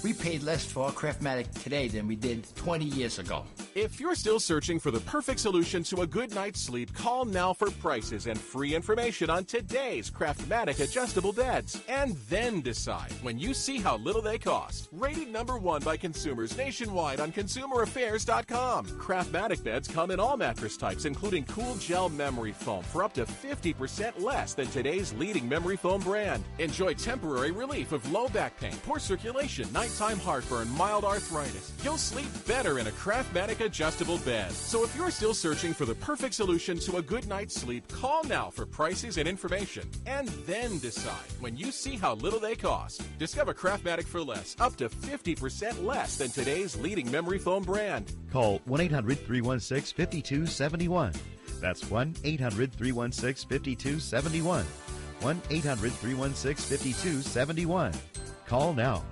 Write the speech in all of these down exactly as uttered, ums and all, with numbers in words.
We paid less for our Craftmatic today than we did twenty years ago. If you're still searching for the perfect solution to a good night's sleep, call now for prices and free information on today's Craftmatic adjustable beds. And then decide when you see how little they cost. Rated number one by consumers nationwide on consumer affairs dot com. Craftmatic beds come in all mattress types, including cool gel memory foam for up to fifty percent less than today's leading memory foam brand. Enjoy temporary relief of low back pain, poor circulation, nighttime heartburn, mild arthritis. You'll sleep better in a Craftmatic adjustable bed. So if you're still searching for the perfect solution to a good night's sleep, call now for prices and information. And then decide when you see how little they cost. Discover Craftmatic for less, up to fifty percent less than today's leading memory foam brand. Call one eight hundred three one six five two seven one. That's one eight hundred three one six five two seven one. one eight hundred three one six five two seven one. Call now.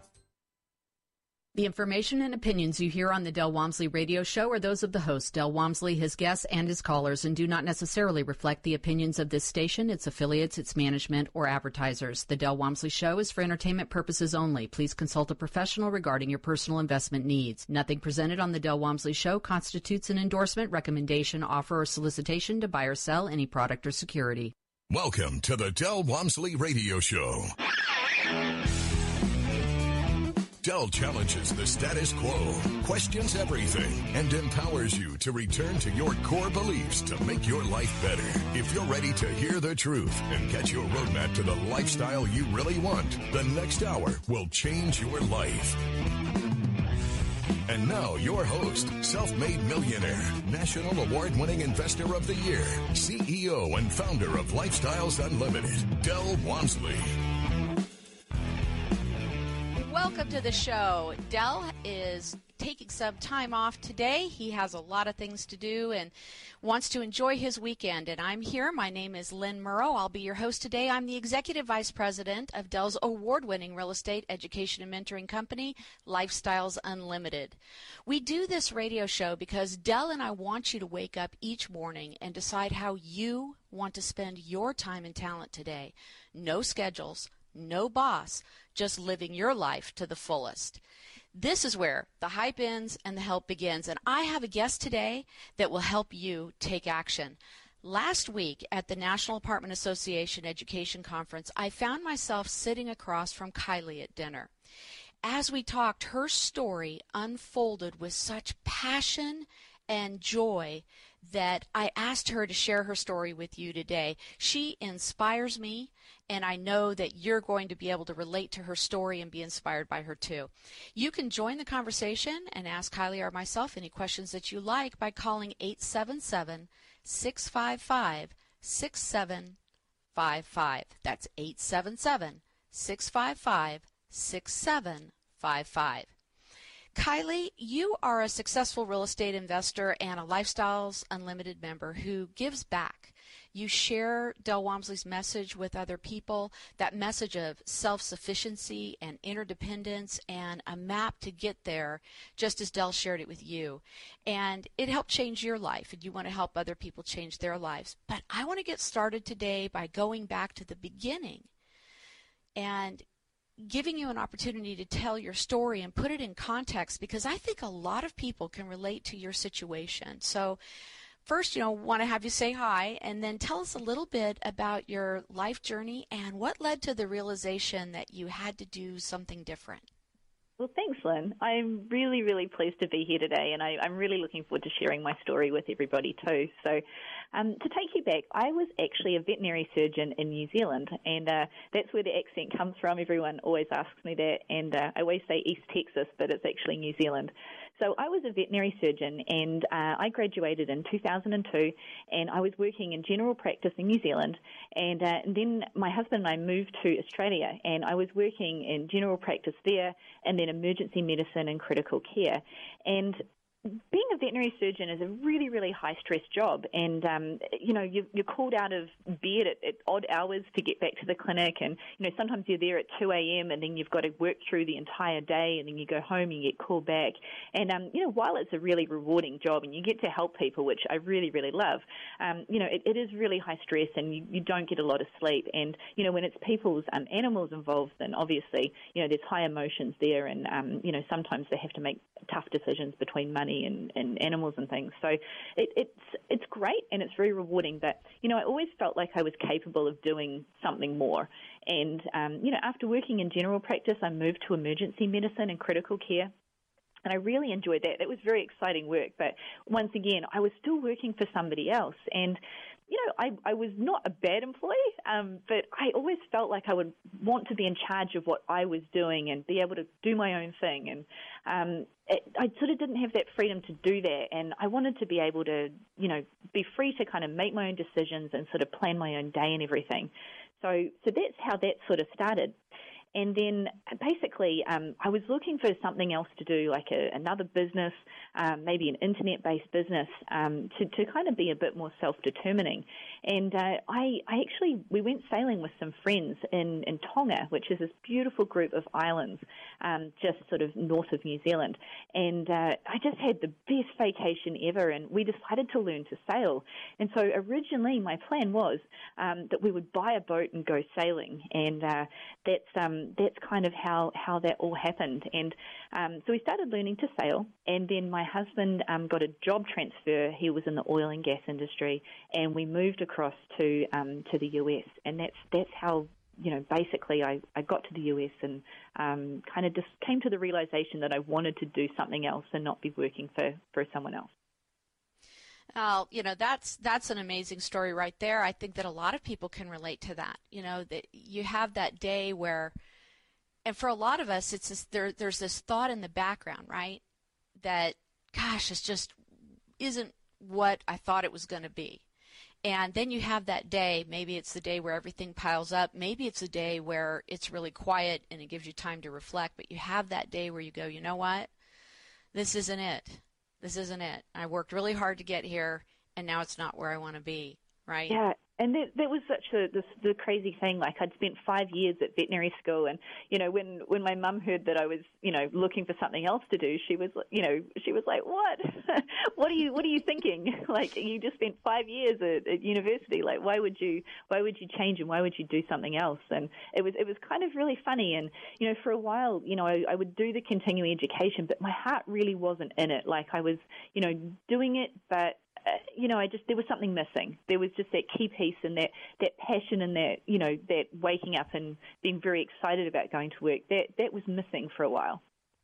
The information and opinions you hear on the Del Walmsley radio show are those of the host, Del Walmsley, his guests, and his callers, and do not necessarily reflect the opinions of this station, its affiliates, its management, or advertisers. The Del Walmsley show is for entertainment purposes only. Please consult a professional regarding your personal investment needs. Nothing presented on the Del Walmsley show constitutes an endorsement, recommendation, offer, or solicitation to buy or sell any product or security. Welcome to the Del Walmsley radio show. Del challenges the status quo, questions everything, and empowers you to return to your core beliefs to make your life better. If you're ready to hear the truth and get your roadmap to the lifestyle you really want, the next hour will change your life. And now your host, self-made millionaire, national award-winning investor of the year, C E O and founder of Lifestyles Unlimited, Del Walmsley. Welcome to the show. Del is taking some time off today. He has a lot of things to do and wants to enjoy his weekend. And I'm here. My name is Lynn Murrow. I'll be your host today. I'm the Executive Vice President of Del's award-winning real estate education and mentoring company, Lifestyles Unlimited. We do this radio show because Del and I want you to wake up each morning and decide how you want to spend your time and talent today. No schedules, no boss, just living your life to the fullest. This is where the hype ends and the help begins. And I have a guest today that will help you take action. Last week at the National Apartment Association Education Conference, I found myself sitting across from Kylie at dinner. As we talked, her story unfolded with such passion and joy that I asked her to share her story with you today. She inspires me, and I know that you're going to be able to relate to her story and be inspired by her too. You can join the conversation and ask Kylie or myself any questions that you like by calling eight seven seven, six five five, six seven five five. That's eight seven seven, six five five, six seven five five. Kylie, you are a successful real estate investor and a Lifestyles Unlimited member who gives back. You share Del Walmsley's message with other people, that message of self-sufficiency and interdependence and a map to get there, just as Del shared it with you. And it helped change your life, and you want to help other people change their lives. But I want to get started today by going back to the beginning and giving you an opportunity to tell your story and put it in context, because I think a lot of people can relate to your situation. So first, you know, want to have you say hi, and then tell us a little bit about your life journey and what led to the realization that you had to do something different. Well, thanks, Lynn. I'm really, really pleased to be here today, and I, I'm really looking forward to sharing my story with everybody too. So um, to take you back, I was actually a veterinary surgeon in New Zealand, and uh, that's where the accent comes from. Everyone always asks me that, and uh, I always say East Texas, but it's actually New Zealand. So I was a veterinary surgeon, and uh, I graduated in two thousand two, and I was working in general practice in New Zealand, and, uh, and then my husband and I moved to Australia, and I was working in general practice there, and then emergency medicine and critical care. And being a veterinary surgeon is a really, really high-stress job, and, um, you know, you, you're called out of bed at, at odd hours to get back to the clinic, and, you know, sometimes you're there at two a.m. and then you've got to work through the entire day, and then you go home and you get called back. And, um, you know, while it's a really rewarding job and you get to help people, which I really, really love, um, you know, it, it is really high stress, and you, you don't get a lot of sleep. And, you know, when it's people's um, animals involved, then obviously, you know, there's high emotions there, and, um, you know, sometimes they have to make tough decisions between money And, and animals and things. So it, it's it's great and it's very rewarding. But, you know, I always felt like I was capable of doing something more. And, um, you know, after working in general practice, I moved to emergency medicine and critical care. And I really enjoyed that. That was very exciting work. But once again, I was still working for somebody else. And, you know, I, I was not a bad employee, um, but I always felt like I would want to be in charge of what I was doing and be able to do my own thing. And um, it, I sort of didn't have that freedom to do that. And I wanted to be able to, you know, be free to kind of make my own decisions and sort of plan my own day and everything. So, so that's how that sort of started. And then basically um, I was looking for something else to do, like a, another business, um, maybe an internet-based business, um, to, to kind of be a bit more self-determining. And uh, I, I actually, we went sailing with some friends in, in Tonga, which is this beautiful group of islands um, just sort of north of New Zealand. And uh, I just had the best vacation ever, and we decided to learn to sail. And so originally my plan was um, that we would buy a boat and go sailing, and uh, that's um, that's kind of how, how that all happened. And um, so we started learning to sail, and then my husband um, got a job transfer. He was in the oil and gas industry, and we moved across to um, to the U S. And that's that's how, you know, basically I, I got to the U S and um, kind of just came to the realization that I wanted to do something else and not be working for, for someone else. Uh, you know, that's that's an amazing story right there. I think that a lot of people can relate to that. You know, that you have that day where, and for a lot of us, it's this, there. There's this thought in the background, right? That, gosh, it just isn't what I thought it was going to be. And then you have that day. Maybe it's the day where everything piles up. Maybe it's a day where it's really quiet and it gives you time to reflect. But you have that day where you go, you know what? This isn't it. This isn't it. I worked really hard to get here, and now it's not where I want to be, right? Yeah, and that, that was such a this, the crazy thing. Like, I'd spent five years at veterinary school, and, you know, when, when my mum heard that I was, you know, looking for something else to do, she was, you know, she was like, what? what are you What are you thinking? Like, you just spent five years at, at university. Like, why would you why would you change, and why would you do something else? And it was it was kind of really funny. And, you know, for a while, you know, I, I would do the continuing education, but my heart really wasn't in it. Like, I was, you know, doing it, but Uh, you know, I just, there was something missing. There was just that key piece, and that, that passion, and that, you know, that waking up and being very excited about going to work. That that was missing for a while.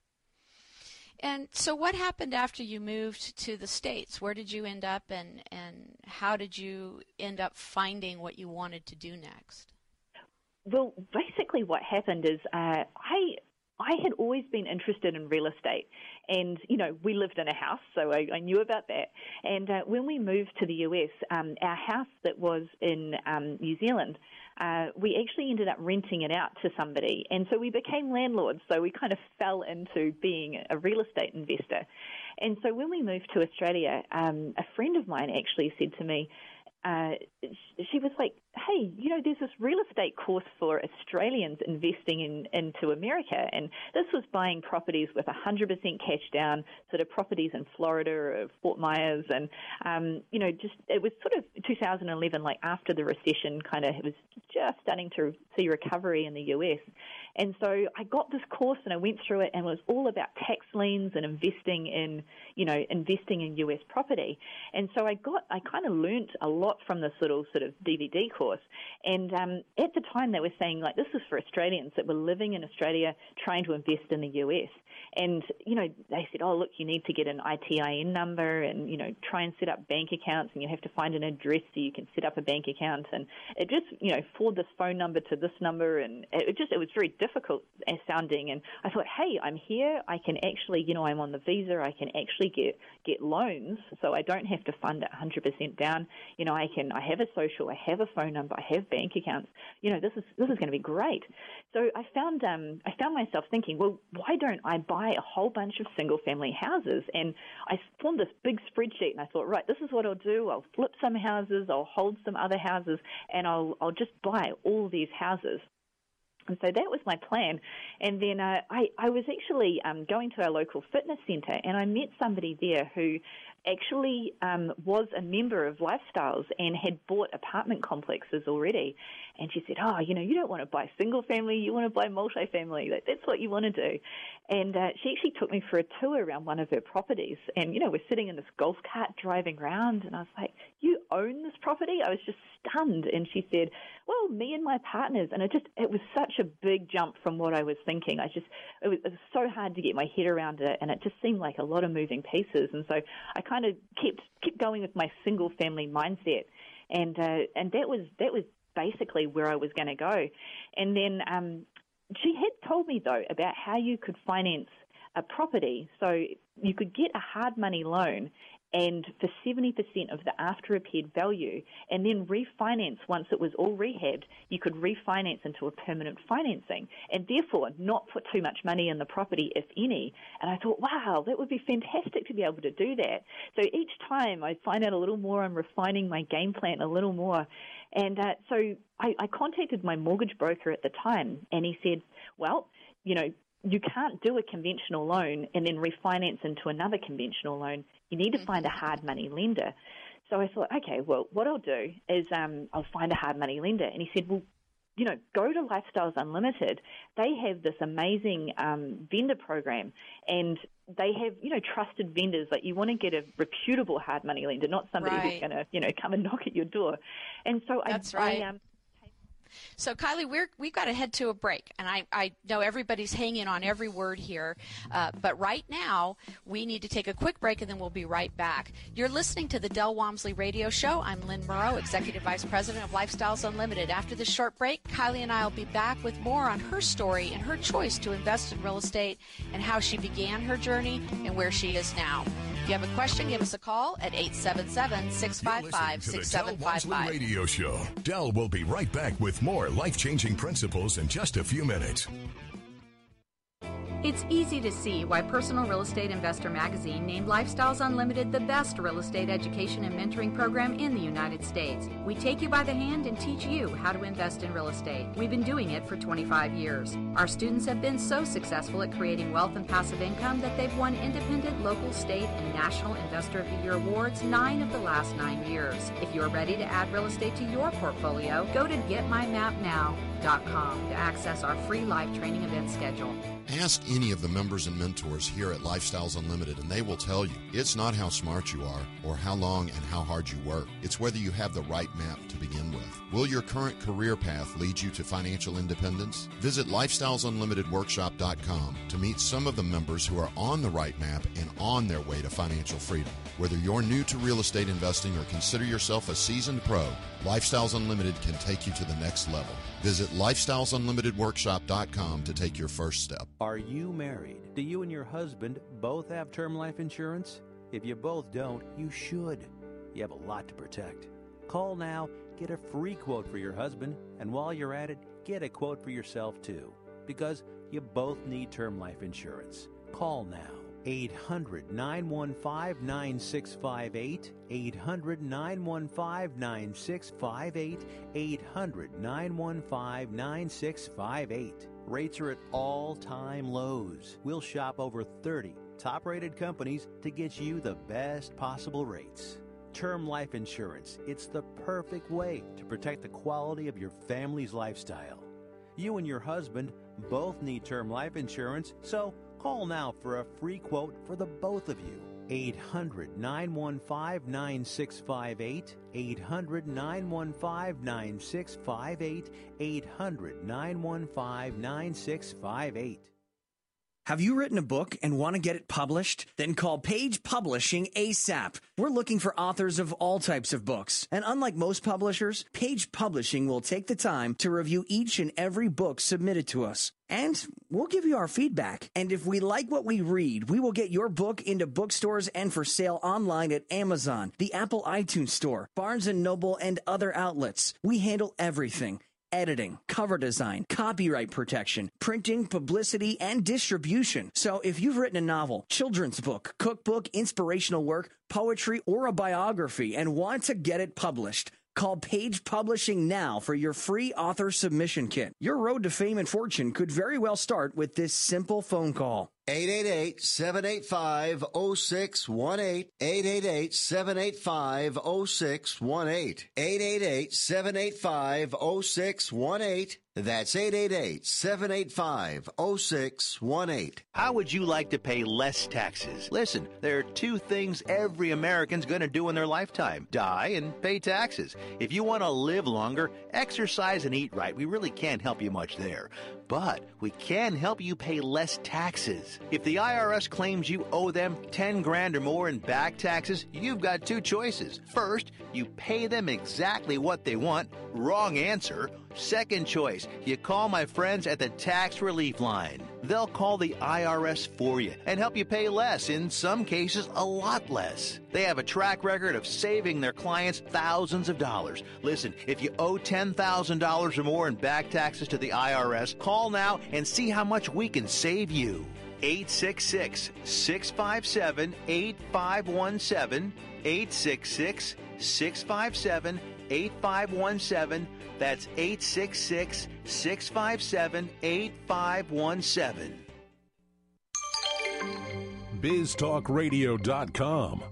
And so what happened after you moved to the States? Where did you end up, and, and how did you end up finding what you wanted to do next? Well, basically what happened is uh, I... I had always been interested in real estate, and, you know, we lived in a house, so I, I knew about that. And uh, when we moved to the U S, um, our house that was in um, New Zealand, uh, we actually ended up renting it out to somebody, and so we became landlords, so we kind of fell into being a real estate investor. And so when we moved to Australia, um, a friend of mine actually said to me, Uh, she was like, hey, you know, there's this real estate course for Australians investing in into America, and this was buying properties with one hundred percent cash down, sort of properties in Florida or Fort Myers, and, um, you know, just it was sort of two thousand eleven, like after the recession, kind of, it was just starting to see recovery in the U S. And so I got this course and I went through it, and it was all about tax liens and investing in, you know, investing in U S property. And so I got, I kind of learnt a lot from this little sort of D V D course. And um, at the time they were saying, like, this is for Australians that were living in Australia trying to invest in the U S. And, you know, they said, oh, look, you need to get an I T I N number and, you know, try and set up bank accounts, and you have to find an address so you can set up a bank account. And it just, you know, forward this phone number to this number. And it just, it was very difficult sounding. And I thought, hey, I'm here. I can actually, you know, I'm on the visa. I can actually get, get loans, so I don't have to fund it one hundred percent down. You know, I I can, I have a social, I have a phone number, I have bank accounts. You know, this is this is going to be great. So I found um, I found myself thinking, well, why don't I buy a whole bunch of single-family houses? And I formed this big spreadsheet, and I thought, right, this is what I'll do. I'll flip some houses, I'll hold some other houses, and I'll I'll just buy all these houses. And so that was my plan. And then uh, I, I was actually um, going to our local fitness centre, and I met somebody there who actually um, was a member of Lifestyles and had bought apartment complexes already. And she said, oh, you know, you don't want to buy single family, you want to buy multifamily. That, that's what you want to do. And uh, she actually took me for a tour around one of her properties. And, you know, we're sitting in this golf cart driving around, and I was like, you own this property? I was just stunned. And she said, well, me and my partners. And it just, it was such a big jump from what I was thinking. I just, it was, it was so hard to get my head around it, and it just seemed like a lot of moving pieces. And so I kind of kept kept going with my single family mindset, and uh, and that was that was basically where I was going to go. And then um, she had told me though about how you could finance a property, so you could get a hard money loan, and for seventy percent of the after-repaired value, and then refinance once it was all rehabbed, you could refinance into a permanent financing, and therefore not put too much money in the property, if any. And I thought, wow, that would be fantastic to be able to do that. So each time I find out a little more, I'm refining my game plan a little more. And uh, so I, I contacted my mortgage broker at the time, and he said, well, you know, you can't do a conventional loan and then refinance into another conventional loan. You need to find a hard money lender. So I thought, okay, well, what I'll do is um, I'll find a hard money lender. And he said, well, you know, go to Lifestyles Unlimited. They have this amazing um, vendor program, and they have, you know, trusted vendors. Like, you want to get a reputable hard money lender, not somebody right. who's going to, you know, come and knock at your door. And so That's I, right. I um, So, Kylie, we're, we've got to head to a break, and I, I know everybody's hanging on every word here, uh, but right now we need to take a quick break, and then we'll be right back. You're listening to the Del Walmsley Radio Show. I'm Lynn Murrow, Executive Vice President of Lifestyles Unlimited. After this short break, Kylie and I will be back with more on her story and her choice to invest in real estate, and how she began her journey and where she is now. If you have a question, give us a call at eight seven seven, six five five, six seven five five. Del Walmsley Radio Show. Del will be right back with more life-changing principles in just a few minutes. It's easy to see why Personal Real Estate Investor Magazine named Lifestyles Unlimited the best real estate education and mentoring program in the United States. We take you by the hand and teach you how to invest in real estate. We've been doing it for twenty-five years. Our students have been so successful at creating wealth and passive income that they've won independent, local, state, and national Investor of the Year awards nine of the last nine years. If you're ready to add real estate to your portfolio, go to get my map now dot com to access our free live training event schedule. Ask any of the members and mentors here at Lifestyles Unlimited, and they will tell you it's not how smart you are or how long and how hard you work. It's whether you have the right map to begin with. Will your current career path lead you to financial independence? Visit lifestyles unlimited workshop dot com to meet some of the members who are on the right map and on their way to financial freedom. Whether you're new to real estate investing or consider yourself a seasoned pro, Lifestyles Unlimited can take you to the next level. Visit lifestyles unlimited workshop dot com to take your first step. Are you married? Do you and your husband both have term life insurance? If you both don't, you should. You have a lot to protect. Call now, get a free quote for your husband, and while you're at it, get a quote for yourself too, because you both need term life insurance. Call now. eight hundred, nine one five, nine six five eight, eight hundred, nine one five, nine six five eight, eight hundred, nine one five, nine six five eight. Rates are at all-time lows. We'll shop over thirty top-rated companies to get you the best possible rates. Term life insurance, it's the perfect way to protect the quality of your family's lifestyle. You and your husband both need term life insurance, so call now for a free quote for the both of you. eight hundred, nine one five, nine six five eight, eight hundred, nine one five, nine six five eight, eight hundred, nine one five, nine six five eight. Have you written a book and want to get it published? Then call Page Publishing ASAP. We're looking for authors of all types of books. And unlike most publishers, Page Publishing will take the time to review each and every book submitted to us. And we'll give you our feedback. And if we like what we read, we will get your book into bookstores and for sale online at Amazon, the Apple iTunes Store, Barnes and Noble, and other outlets. We handle everything. Editing, cover design, copyright protection, printing, publicity, and distribution. So if you've written a novel, children's book, cookbook, inspirational work, poetry, or a biography and want to get it published, call Page Publishing now for your free author submission kit. Your road to fame and fortune could very well start with this simple phone call. eight eight eight, seven eight five, zero six one eight. eight eight eight, seven eight five, zero six one eight. eight eight eight, seven eight five, zero six one eight. That's eight eight eight, seven eight five, zero six one eight. How would you like to pay less taxes? Listen, there are two things every American's going to do in their lifetime: die and pay taxes. If you want to live longer, exercise and eat right. We really can't help you much there. But we can help you pay less taxes. If the I R S claims you owe them ten grand or more in back taxes, you've got two choices. First, you pay them exactly what they want. Wrong answer. Second choice, you call my friends at the Tax Relief Line. They'll call the I R S for you and help you pay less, in some cases a lot less. They have a track record of saving their clients thousands of dollars. Listen, if you owe ten thousand dollars or more in back taxes to the I R S, call now and see how much we can save you. eight six six, six five seven, eight five one seven, eight six six, six five seven, eight five one seven. That's eight six six, six five seven, eight five one seven. biz talk radio dot com.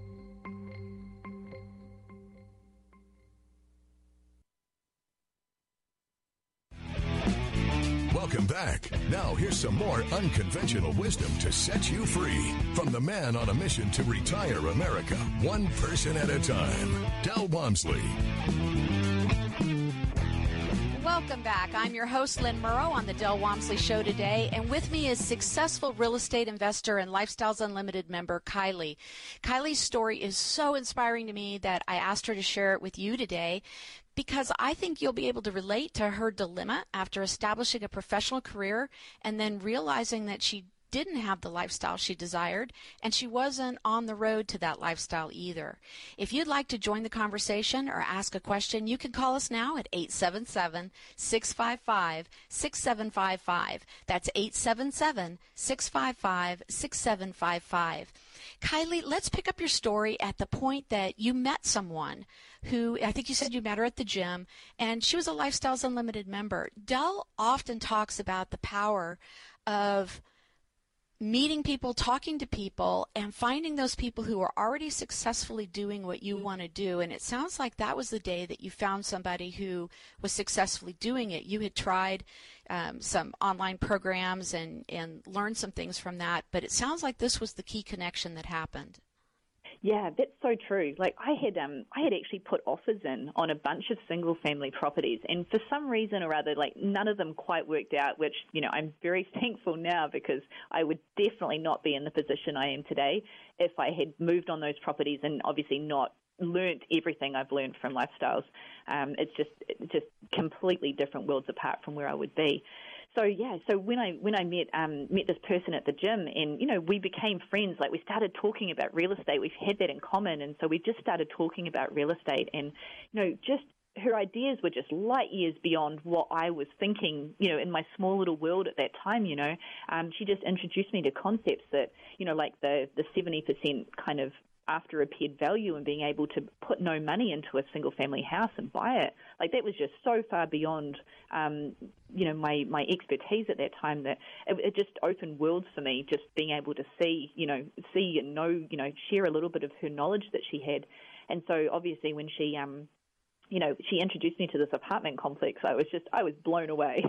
Welcome back. Now here's some more unconventional wisdom to set you free from the man on a mission to retire America, one person at a time, Del Walmsley. Welcome back. I'm your host, Lynn Murrow, on the Del Walmsley Show today, and with me is successful real estate investor and Lifestyles Unlimited member, Kylie. Kylie's story is so inspiring to me that I asked her to share it with you today, because I think you'll be able to relate to her dilemma after establishing a professional career and then realizing that she didn't have the lifestyle she desired, and she wasn't on the road to that lifestyle either. If you'd like to join the conversation or ask a question, you can call us now at eight seven seven, six five five, six seven five five. That's eight seven seven, six five five, six seven five five. Kylie, let's pick up your story at the point that you met someone who, I think you said you met her at the gym, and she was a Lifestyles Unlimited member. Del often talks about the power of meeting people, talking to people, and finding those people who are already successfully doing what you want to do. And it sounds like that was the day that you found somebody who was successfully doing it. You had tried um, some online programs and, and learned some things from that, but it sounds like this was the key connection that happened. Yeah, that's so true. Like I had, um, I had actually put offers in on a bunch of single-family properties, and for some reason or other, like none of them quite worked out. Which, you know, I'm very thankful now, because I would definitely not be in the position I am today if I had moved on those properties and obviously not learnt everything I've learned from Lifestyles. Um, it's just, it's just completely different worlds apart from where I would be. So yeah, so when I when I met um, met this person at the gym, and you know we became friends. Like we started talking about real estate. We've had that in common, and so we just started talking about real estate. And you know, just her ideas were just light years beyond what I was thinking. You know, in my small little world at that time. You know, um, she just introduced me to concepts that you know, like the the seventy percent kind of after repaired value, and being able to put no money into a single family house and buy it. Like that was just so far beyond, um, you know, my, my expertise at that time that it, it just opened worlds for me, just being able to see, you know, see and know, you know, share a little bit of her knowledge that she had. And so obviously when she, um, you know, she introduced me to this apartment complex, I was just, I was blown away.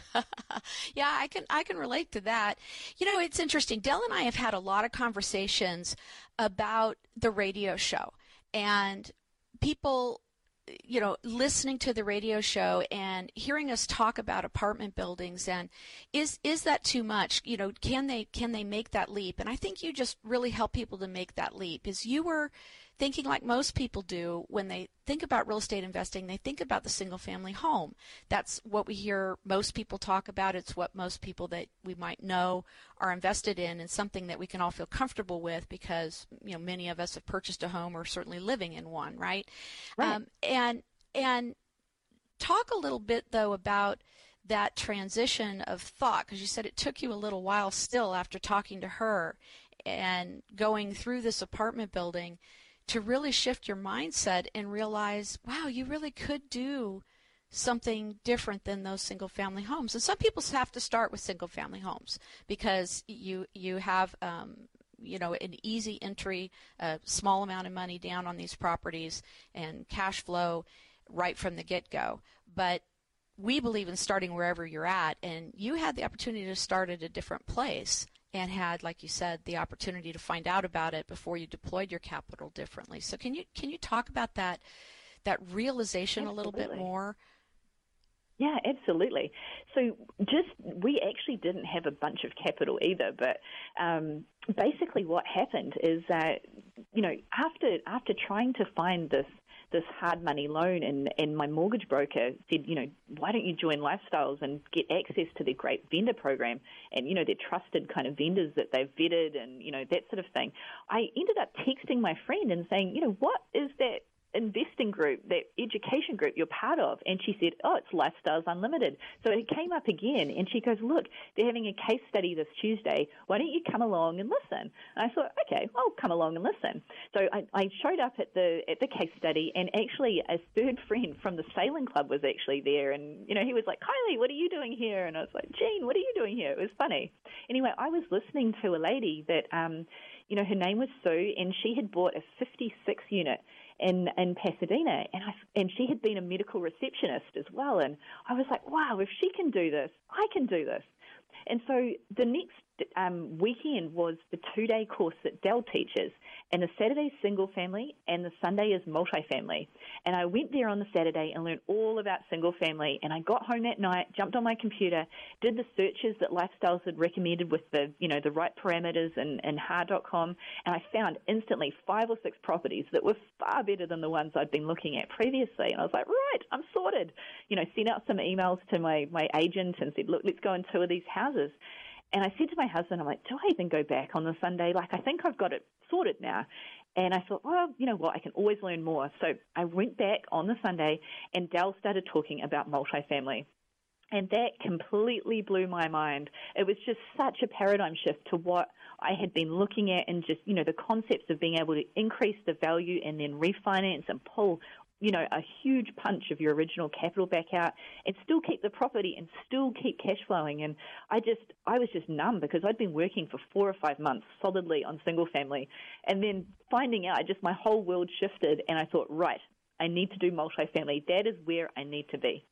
Yeah, I can, I can relate to that. You know, it's interesting. Del and I have had a lot of conversations about the radio show, and people you know, listening to the radio show and hearing us talk about apartment buildings, and is is that too much? You know, can they can they make that leap? And I think you just really help people to make that leap. Is you were thinking like most people do when they think about real estate investing, they think about the single family home. That's what we hear most people talk about. It's what most people that we might know are invested in, and something that we can all feel comfortable with because, you know, many of us have purchased a home or certainly living in one, right? Right. Um, and and talk a little bit though about that transition of thought, because you said it took you a little while still after talking to her and going through this apartment building to really shift your mindset and realize, wow, you really could do something different than those single-family homes. And some people have to start with single-family homes because you you have, um, you know, an easy entry, a small amount of money down on these properties, and cash flow right from the get-go. But we believe in starting wherever you're at, and you had the opportunity to start at a different place and had, like you said, the opportunity to find out about it before you deployed your capital differently. So can you can you talk about that that realization Absolutely. a little bit more? Yeah, absolutely. So just, we actually didn't have a bunch of capital either, but um, basically what happened is that, you know, after after trying to find this this hard money loan, and, and my mortgage broker said, you know, why don't you join Lifestyles and get access to their great vendor program and, you know, their trusted kind of vendors that they've vetted and, you know, that sort of thing. I ended up texting my friend and saying, you know, what is that investing group, that education group you're part of? And she said, oh, it's Lifestyles Unlimited. So it came up again, and she goes, look, they're having a case study this Tuesday. Why don't you come along and listen? And I thought, okay, I'll come along and listen. So I, I showed up at the at the case study, and actually a third friend from the sailing club was actually there. And, you know, he was like, Kylie, what are you doing here? And I was like, Jean, what are you doing here? It was funny. Anyway, I was listening to a lady that, um, you know, her name was Sue, and she had bought a fifty-six unit in in Pasadena, and I, and she had been a medical receptionist as well. And I was like, wow, if she can do this, I can do this. And so the next um, weekend was the two-day course that Dell teaches, and the Saturday's single family and the Sunday is multifamily. And I went there on the Saturday and learned all about single family, and I got home that night, jumped on my computer, did the searches that Lifestyles had recommended with the, you know, the right parameters and, and H A R dot com, and I found instantly five or six properties that were far better than the ones I'd been looking at previously. And I was like, right, I'm sorted. You know, sent out some emails to my, my agent and said, look, let's go and tour these houses. And I said to my husband, I'm like, do I even go back on the Sunday? Like, I think I've got it sorted now. And I thought, well, you know what, I can always learn more. So I went back on the Sunday, and Dell started talking about multifamily. And that completely blew my mind. It was just such a paradigm shift to what I had been looking at, and just, you know, the concepts of being able to increase the value and then refinance and pull, you know, a huge punch of your original capital back out and still keep the property and still keep cash flowing. And I just, I was just numb because I'd been working for four or five months solidly on single family, and then finding out, just my whole world shifted, and I thought, right, I need to do multifamily. That is where I need to be.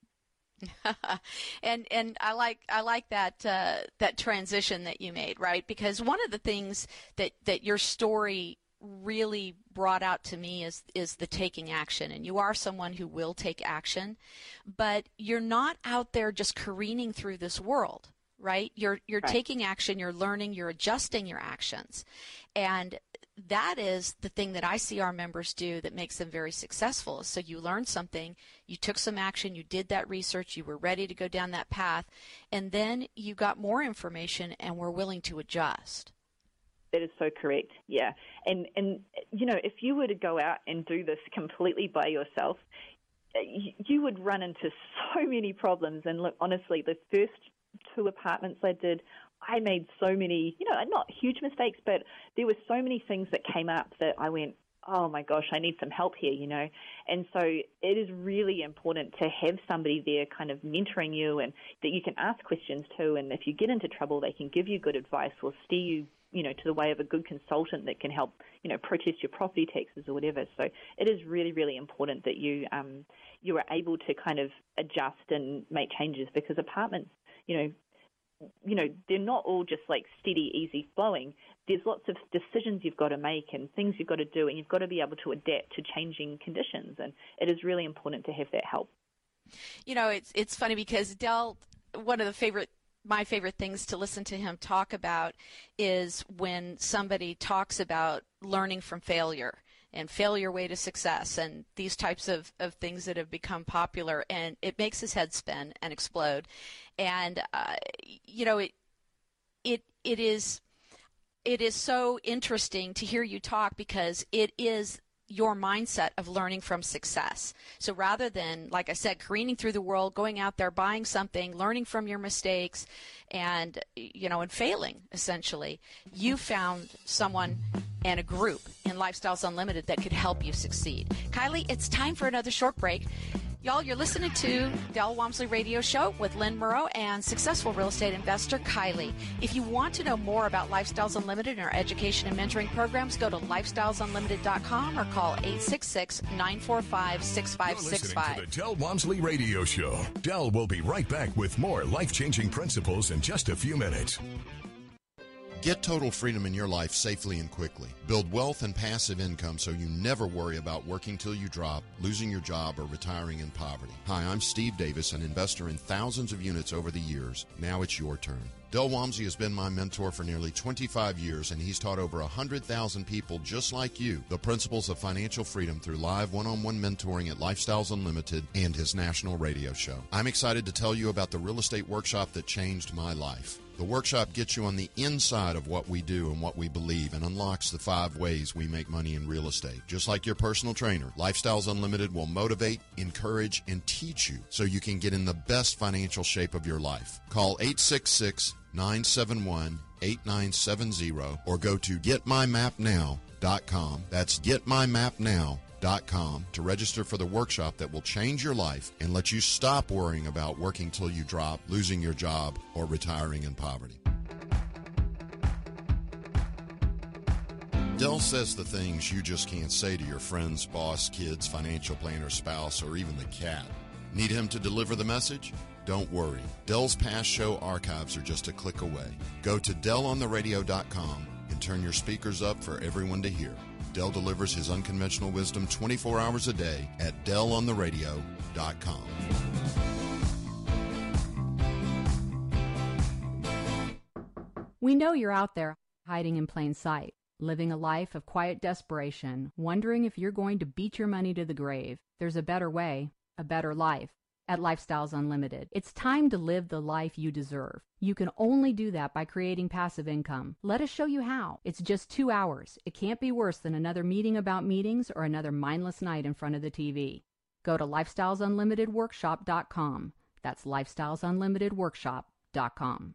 and and I like I like that uh, that transition that you made, right? Because one of the things that, that your story really brought out to me is is the taking action. And you are someone who will take action, but you're not out there just careening through this world, right? You're you're right. taking action, you're learning, you're adjusting your actions. And that is the thing that I see our members do that makes them very successful. So you learned something, you took some action, you did that research, you were ready to go down that path, and then you got more information and were willing to adjust. That is so correct, yeah. And, and you know, if you were to go out and do this completely by yourself, you would run into so many problems. And look, honestly, the first two apartments I did, I made so many, you know, not huge mistakes, but there were so many things that came up that I went, oh my gosh, I need some help here, you know. And so it is really important to have somebody there kind of mentoring you, and that you can ask questions to. And if you get into trouble, they can give you good advice or steer you, you know, to the way of a good consultant that can help, you know, protest your property taxes or whatever. So it is really, really important that you um, you are able to kind of adjust and make changes, because apartments, you know, you know, they're not all just like steady, easy flowing. There's lots of decisions you've got to make and things you've got to do, and you've got to be able to adapt to changing conditions. And it is really important to have that help. You know, it's it's funny because Del, one of the favorite, my favorite things to listen to him talk about is when somebody talks about learning from failure and failure way to success and these types of, of things that have become popular, and it makes his head spin and explode. And, uh, you know, it it it is it is so interesting to hear you talk because it is your mindset of learning from success. So rather than, like I said, careening through the world, going out there, buying something, learning from your mistakes, and, you know, and failing, essentially, you found someone and a group in Lifestyles Unlimited that could help you succeed. Kylie, it's time for another short break. Y'all, you're listening to Del Walmsley Radio Show with Lynn Murrow and successful real estate investor Kylie. If you want to know more about Lifestyles Unlimited and our education and mentoring programs, go to lifestyles unlimited dot com or call eight six six, nine four five, six five six five. You're listening to the Del Walmsley Radio Show. Del will be right back with more life-changing principles in just a few minutes. Get total freedom in your life safely and quickly. Build wealth and passive income so you never worry about working till you drop, losing your job, or retiring in poverty. Hi, I'm Steve Davis, an investor in thousands of units over the years. Now it's your turn. Del Walmsley has been my mentor for nearly twenty-five years, and he's taught over one hundred thousand people just like you the principles of financial freedom through live one-on-one mentoring at Lifestyles Unlimited and his national radio show. I'm excited to tell you about the real estate workshop that changed my life. The workshop gets you on the inside of what we do and what we believe and unlocks the five ways we make money in real estate. Just like your personal trainer, Lifestyles Unlimited will motivate, encourage, and teach you so you can get in the best financial shape of your life. Call eight six six, nine seven one, eight nine seven zero or go to get my map now dot com. That's get my map now dot com to register for the workshop that will change your life and let you stop worrying about working till you drop, losing your job, or retiring in poverty. Del says the things you just can't say to your friends, boss, kids, financial planner, spouse, or even the cat. Need him to deliver the message? Don't worry. Del's past show archives are just a click away. Go to del on the radio dot com and turn your speakers up for everyone to hear. Del delivers his unconventional wisdom twenty-four hours a day at del on the radio dot com. We know you're out there hiding in plain sight, living a life of quiet desperation, wondering if you're going to beat your money to the grave. There's a better way, a better life. At Lifestyles Unlimited. It's time to live the life you deserve. You can only do that by creating passive income. Let us show you how. It's just two hours. It can't be worse than another meeting about meetings or another mindless night in front of the T V. Go to lifestyles unlimited workshop dot com. That's lifestyles unlimited workshop dot com.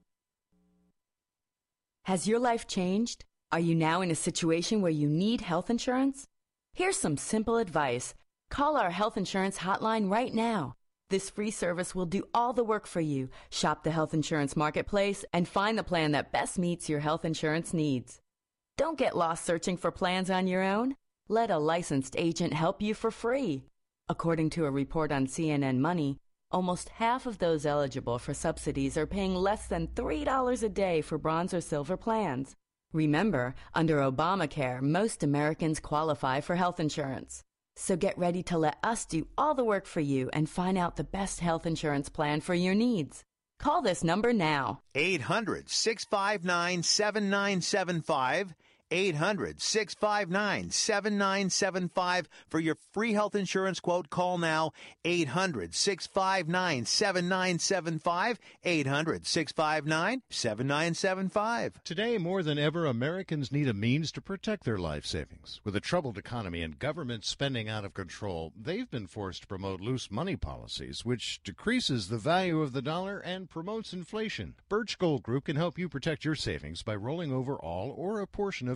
Has your life changed? Are you now in a situation where you need health insurance? Here's some simple advice. Call our health insurance hotline right now. This free service will do all the work for you. Shop the health insurance marketplace and find the plan that best meets your health insurance needs. Don't get lost searching for plans on your own. Let a licensed agent help you for free. According to a report on C N N Money, almost half of those eligible for subsidies are paying less than three dollars a day for bronze or silver plans. Remember, under Obamacare, most Americans qualify for health insurance. So get ready to let us do all the work for you and find out the best health insurance plan for your needs. Call this number now. eight hundred, six five nine, seven nine seven five. eight hundred, six five nine, seven nine seven five. For your free health insurance quote, call now. eight hundred, six five nine, seven nine seven five. eight hundred, six five nine, seven nine seven five. Today, more than ever, Americans need a means to protect their life savings. With a troubled economy and government spending out of control, they've been forced to promote loose money policies, which decreases the value of the dollar and promotes inflation. Birch Gold Group can help you protect your savings by rolling over all or a portion of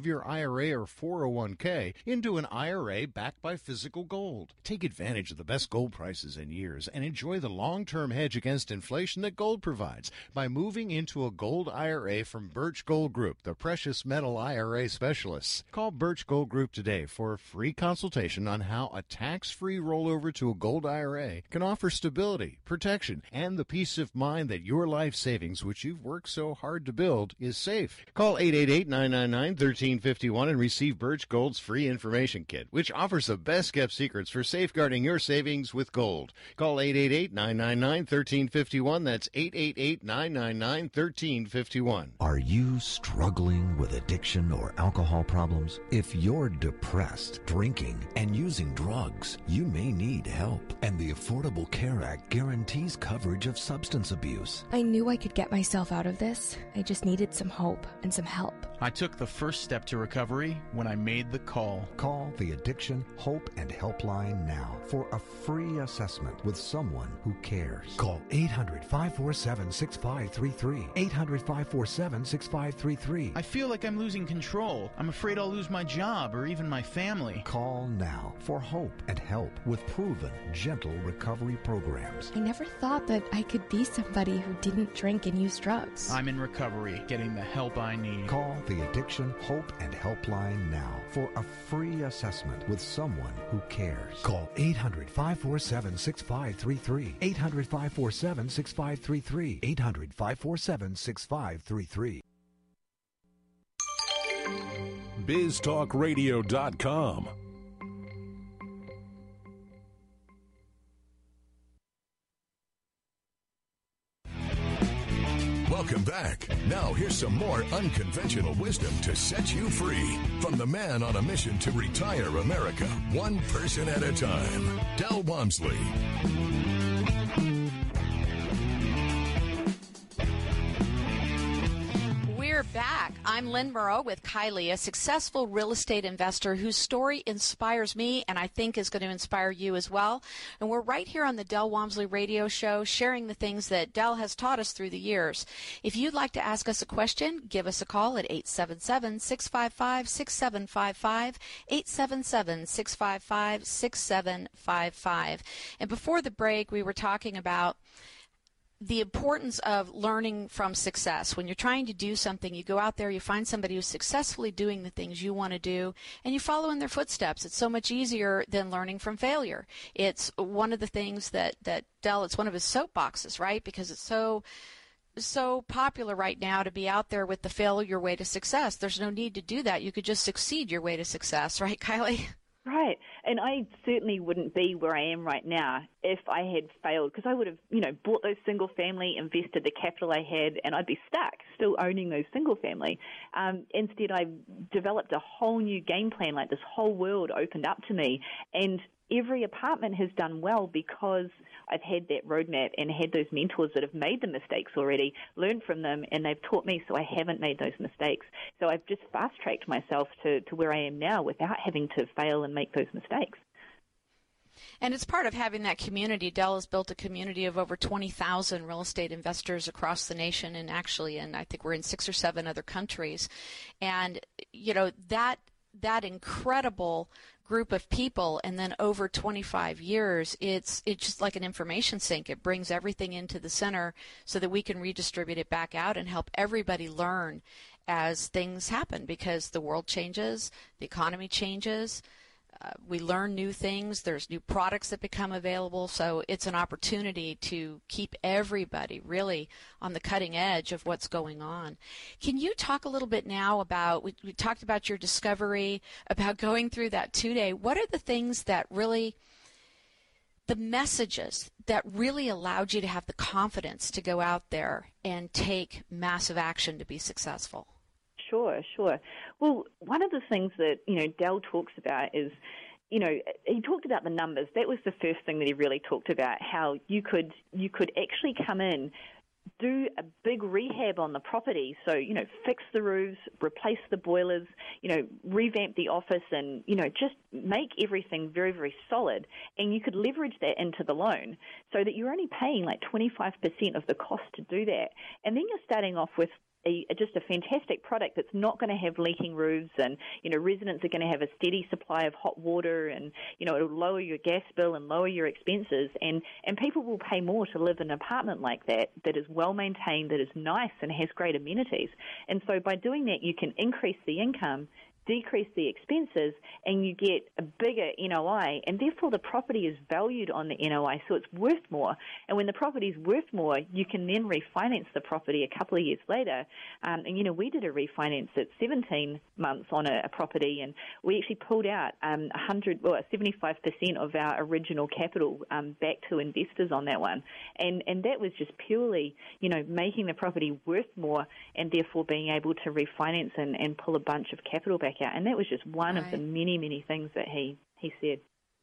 of your I R A or four oh one k into an I R A backed by physical gold. Take advantage of the best gold prices in years and enjoy the long-term hedge against inflation that gold provides by moving into a gold I R A from Birch Gold Group, the precious metal I R A specialists. Call Birch Gold Group today for a free consultation on how a tax-free rollover to a gold I R A can offer stability, protection, and the peace of mind that your life savings, which you've worked so hard to build, is safe. Call eight eight eight, nine nine nine, one three five one and receive Birch Gold's free information kit, which offers the best-kept secrets for safeguarding your savings with gold. Call eight eight eight, nine nine nine, one three five one. That's eight eight eight, nine nine nine, one three five one. Are you struggling with addiction or alcohol problems? If you're depressed, drinking, and using drugs, you may need help. And the Affordable Care Act guarantees coverage of substance abuse. I knew I could get myself out of this. I just needed some hope and some help. I took the first step to recovery when I made the call. Call the Addiction, Hope, and Helpline now for a free assessment with someone who cares. Call eight hundred, five four seven, six five three three. eight hundred, five four seven, six five three three. I feel like I'm losing control. I'm afraid I'll lose my job or even my family. Call now for hope and help with proven, gentle recovery programs. I never thought that I could be somebody who didn't drink and use drugs. I'm in recovery, getting the help I need. Call the Addiction, Hope, and Helpline now for a free assessment with someone who cares. Call eight hundred, five four seven, six five three three. eight hundred, five four seven, six five three three. eight hundred, five four seven, six five three three. biz talk radio dot com. Welcome back. Now here's some more unconventional wisdom to set you free from the man on a mission to retire America, one person at a time, Del Walmsley. We're back. I'm Lynn Murrow with Kylie, a successful real estate investor whose story inspires me and I think is going to inspire you as well. And we're right here on the Del Walmsley Radio Show sharing the things that Del has taught us through the years. If you'd like to ask us a question, give us a call at eight seven seven, six five five, six seven five five, eight seven seven, six five five, six seven five five. And before the break, we were talking about the importance of learning from success. When you're trying to do something, you go out there, you find somebody who's successfully doing the things you want to do, and you follow in their footsteps. It's so much easier than learning from failure. It's one of the things that, that Del, it's one of his soapboxes, right? Because it's so so popular right now to be out there with the fail your way to success. There's no need to do that. You could just succeed your way to success, right, Kylie? Right. And I certainly wouldn't be where I am right now if I had failed, because I would have, you know, bought those single family, invested the capital I had, and I'd be stuck still owning those single family. Um, instead, I developed a whole new game plan, like this whole world opened up to me. And every apartment has done well because I've had that roadmap and had those mentors that have made the mistakes already, learned from them, and they've taught me so I haven't made those mistakes. So I've just fast-tracked myself to, to where I am now without having to fail and make those mistakes. And it's part of having that community. Del has built a community of over twenty thousand real estate investors across the nation, and actually, and I think we're in six or seven other countries. And, you know, that that incredible group of people, and then over twenty-five years, it's it's just like an information sink. It brings everything into the center so that we can redistribute it back out and help everybody learn as things happen, because the world changes, the economy changes, uh, we learn new things, there's new products that become available, so it's an opportunity to keep everybody really on the cutting edge of what's going on. Can you talk a little bit now about, we, we talked about your discovery, about going through that two-day. What are the things that really, the messages that really allowed you to have the confidence to go out there and take massive action to be successful? Sure, sure. Well, one of the things that, you know, Del talks about is, you know, he talked about the numbers. That was the first thing that he really talked about, how you could you could actually come in, do a big rehab on the property. So, you know, fix the roofs, replace the boilers, you know, revamp the office, and, you know, just make everything very, very solid. And you could leverage that into the loan so that you're only paying like twenty-five percent of the cost to do that. And then you're starting off with a, just a fantastic product that's not going to have leaking roofs, and, you know, residents are going to have a steady supply of hot water, and, you know, it'll lower your gas bill and lower your expenses, and, and people will pay more to live in an apartment like that, that is well maintained, that is nice and has great amenities. And so by doing that, you can increase the income, decrease the expenses, and you get a bigger N O I, and therefore the property is valued on the N O I, so it's worth more. And when the property is worth more, you can then refinance the property a couple of years later. Um, and, you know, we did a refinance at seventeen months on a, a property, and we actually pulled out um, one hundred, well, seventy-five percent of our original capital um, back to investors on that one. And, and that was just purely, you know, making the property worth more, and therefore being able to refinance and, and pull a bunch of capital back out. And that was just one right. of the many, many things that he, he said.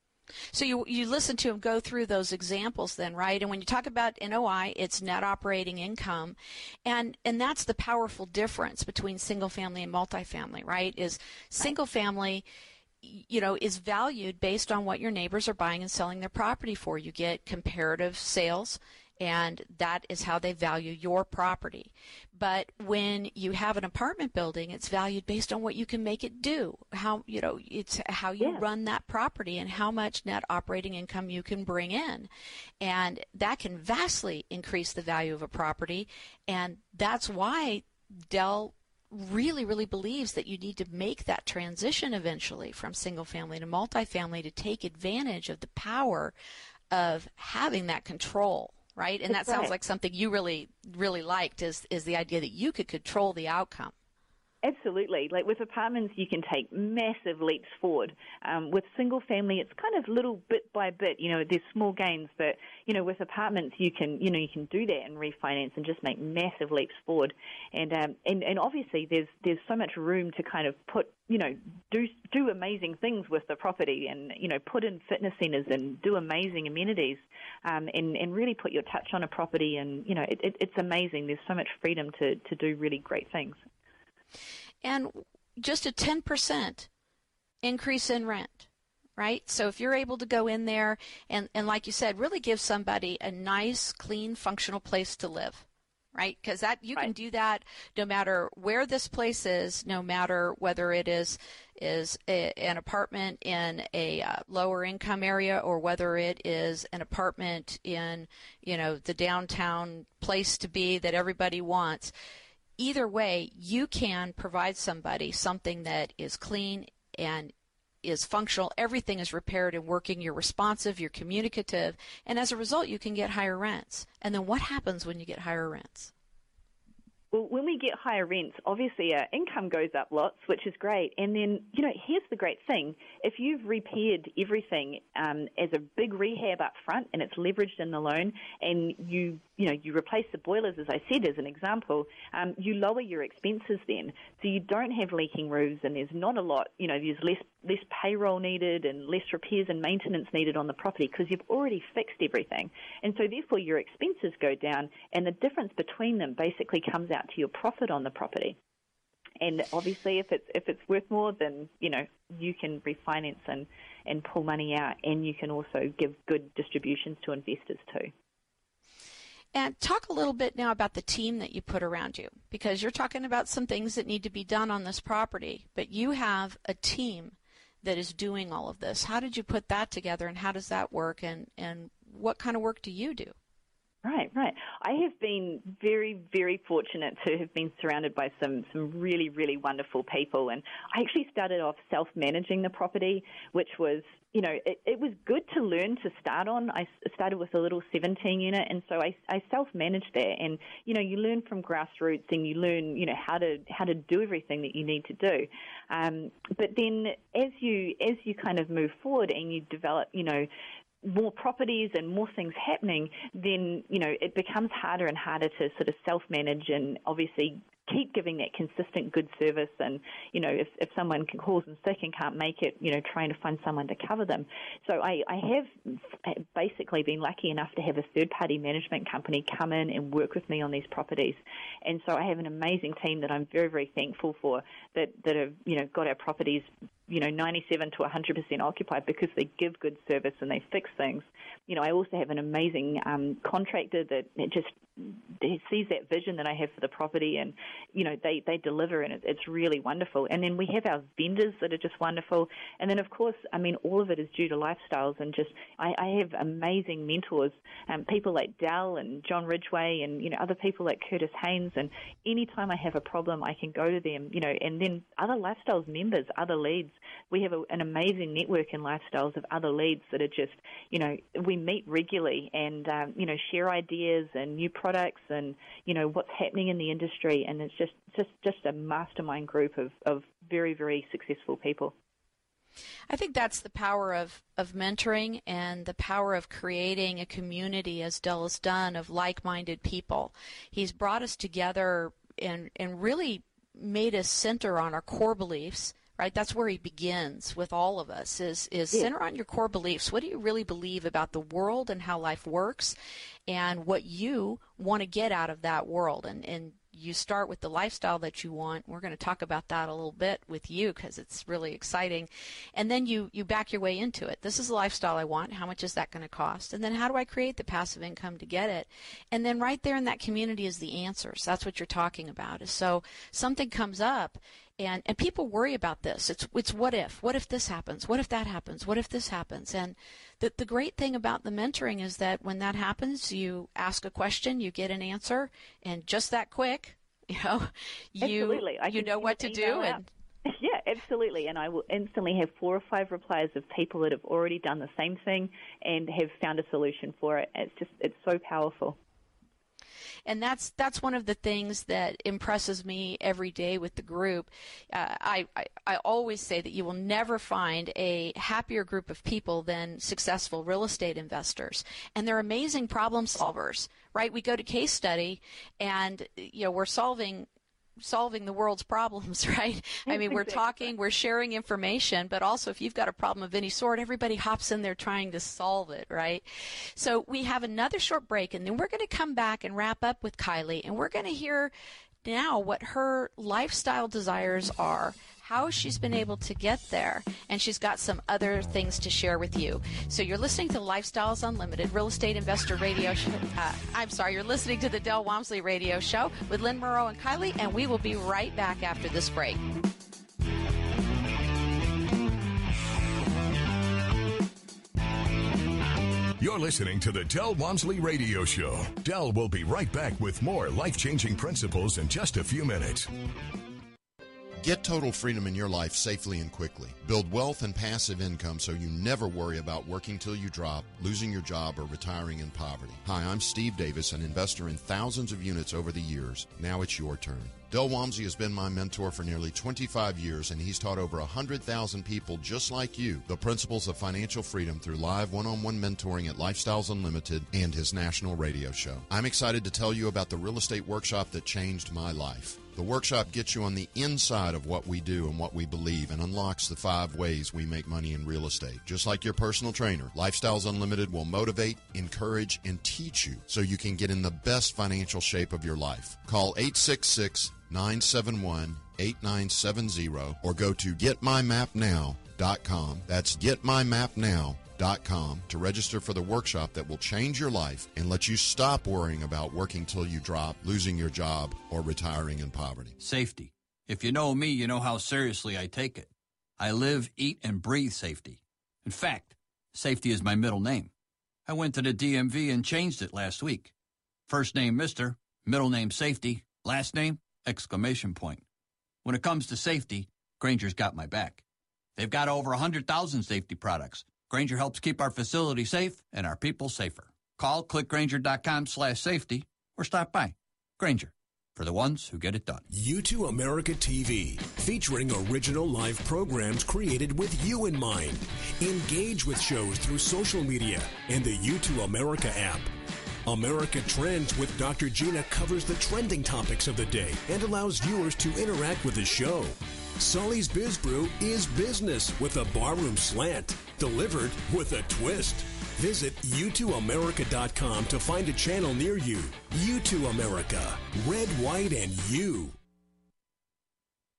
So you you listen to him go through those examples then, right? And when you talk about N O I, it's net operating income. And and that's the powerful difference between single family and multifamily, right? Is single family, you know, is valued based on what your neighbors are buying and selling their property for. You get comparative sales, and that is how they value your property. But when you have an apartment building, it's valued based on what you can make it do, how, you know, it's how you yeah. run that property and how much net operating income you can bring in. And that can vastly increase the value of a property. And that's why Del really, really believes that you need to make that transition eventually from single family to multifamily to take advantage of the power of having that control. Right? And that sounds like something you really, really liked is, is the idea that you could control the outcome. Absolutely. Like with apartments, you can take massive leaps forward. Um, with single family, it's kind of little bit by bit. You know, there's small gains, but you know, with apartments, you can, you know, you can do that and refinance and just make massive leaps forward. And um, and and obviously, there's there's so much room to kind of put, you know, do do amazing things with the property, and you know, put in fitness centers and do amazing amenities, um, and and really put your touch on a property. And you know, it, it, it's amazing. There's so much freedom to to do really great things. And just a ten percent increase in rent, right? So if you're able to go in there and, and like you said, really give somebody a nice, clean, functional place to live, right? Because that you right. can do that no matter where this place is, no matter whether it is is a, an apartment in a uh, lower income area or whether it is an apartment in, you know, the downtown place to be that everybody wants. Either way, you can provide somebody something that is clean and is functional. Everything is repaired and working. You're responsive, you're communicative, and as a result, you can get higher rents. And then what happens when you get higher rents? Well, when we get higher rents, obviously our income goes up lots, which is great. And then, you know, here's the great thing. If you've repaired everything um, as a big rehab up front and it's leveraged in the loan, and you, you know, you replace the boilers, as I said, as an example, um, you lower your expenses then. So you don't have leaking roofs, and there's not a lot, you know, there's less less payroll needed and less repairs and maintenance needed on the property because you've already fixed everything. And so therefore your expenses go down, and the difference between them basically comes out to your profit on the property. And obviously if it's if it's worth more, then, you know, you can refinance and, and pull money out, and you can also give good distributions to investors too. And talk a little bit now about the team that you put around you, because you're talking about some things that need to be done on this property, but you have a team that is doing all of this. How did you put that together, and how does that work, and, and what kind of work do you do? Right, right. I have been very, very fortunate to have been surrounded by some, some really, really wonderful people. And I actually started off self-managing the property, which was, you know, it, it was good to learn to start on. I started with a little seventeen unit, and so I, I self-managed that. And, you know, you learn from grassroots, and you learn, you know, how to how to do everything that you need to do. Um, but then as you as you kind of move forward and you develop, you know, more properties and more things happening, then, you know, it becomes harder and harder to sort of self-manage and obviously keep giving that consistent good service. And, you know, if, if someone calls in sick and can't make it, you know, trying to find someone to cover them. So I, I have basically been lucky enough to have a third-party management company come in and work with me on these properties. And so I have an amazing team that I'm very, very thankful for that, that have, you know, got our properties, you know, ninety-seven to one hundred percent occupied because they give good service and they fix things. You know, I also have an amazing um, contractor that just sees that vision that I have for the property, and, you know, they, they deliver, and it, it's really wonderful. And then we have our vendors that are just wonderful. And then, of course, I mean, all of it is due to Lifestyles, and just I, I have amazing mentors, um, people like Dell and John Ridgway, and, you know, other people like Curtis Haynes. And anytime I have a problem, I can go to them, you know, and then other Lifestyles members, other leads. We have a, an amazing network in Lifestyles of other leads that are just, you know, we meet regularly and, um, you know, share ideas and new products and, you know, what's happening in the industry. And it's just, just, just a mastermind group of, of very, very successful people. I think that's the power of, of mentoring and the power of creating a community, as Del has done, of like-minded people. He's brought us together and, and really made us center on our core beliefs. Right, that's where he begins with all of us, is, is Yeah. center on your core beliefs. What do you really believe about the world and how life works, and what you want to get out of that world? And, and you start with the lifestyle that you want. We're going to talk about that a little bit with you because it's really exciting. And then you, you back your way into it. This is the lifestyle I want. How much is that going to cost? And then how do I create the passive income to get it? And then right there in that community is the answers. That's what you're talking about. So something comes up, and, and people worry about this. It's it's what if? What if this happens? What if that happens? What if this happens? And the, the great thing about the mentoring is that when that happens, you ask a question, you get an answer, and just that quick, you know, you, Absolutely. I you can know send what to an do. email And out. Yeah, absolutely. And I will instantly have four or five replies of people that have already done the same thing and have found a solution for it. It's just, it's so powerful. And that's that's one of the things that impresses me every day with the group. Uh, I, I, I always say that you will never find a happier group of people than successful real estate investors. And they're amazing problem solvers, right? We go to case study and, you know, we're solving solving the world's problems, right? I mean, we're talking, we're sharing information, but also if you've got a problem of any sort, everybody hops in there trying to solve it, right? So we have another short break, and then we're going to come back and wrap up with Kylie, and we're going to hear now what her lifestyle desires are, how she's been able to get there, and she's got some other things to share with you. So you're listening to Lifestyles Unlimited Real Estate Investor Radio Show. Uh, I'm sorry, you're listening to the Del Walmsley Radio Show with Lynn Moreau and Kylie, and we will be right back after this break. You're listening to the Del Walmsley Radio Show. Del will be right back with more life-changing principles in just a few minutes. Get total freedom in your life safely and quickly. Build wealth and passive income so you never worry about working till you drop, losing your job, or retiring in poverty. Hi, I'm Steve Davis, an investor in thousands of units over the years. Now it's your turn. Del Walmsley has been my mentor for nearly twenty-five years, and he's taught over one hundred thousand people just like you the principles of financial freedom through live one-on-one mentoring at Lifestyles Unlimited and his national radio show. I'm excited to tell you about the real estate workshop that changed my life. The workshop gets you on the inside of what we do and what we believe and unlocks the five ways we make money in real estate. Just like your personal trainer, Lifestyles Unlimited will motivate, encourage, and teach you so you can get in the best financial shape of your life. Call eight six six, nine seven one, eight nine seven zero or go to get my map now dot com. That's get my map now dot com to register for the workshop that will change your life and let you stop worrying about working till you drop, losing your job, or retiring in poverty. Safety. If you know me, you know how seriously I take it. I live, eat, and breathe safety. In fact, safety is my middle name. I went to the D M V and changed it last week. First name Mister, middle name Safety, last name exclamation point. When it comes to safety, Grainger's got my back. They've got over one hundred thousand safety products. Grainger helps keep our facility safe and our people safer. Call click grainger dot com slash safety or stop by. Grainger, for the ones who get it done. U two America T V, featuring original live programs created with you in mind. Engage with shows through social media and the U two America app. America Trends with Doctor Gina covers the trending topics of the day and allows viewers to interact with the show. Sully's Biz Brew is business with a barroom slant, delivered with a twist. Visit U two America dot com to find a channel near you. U two America, red, white, and you.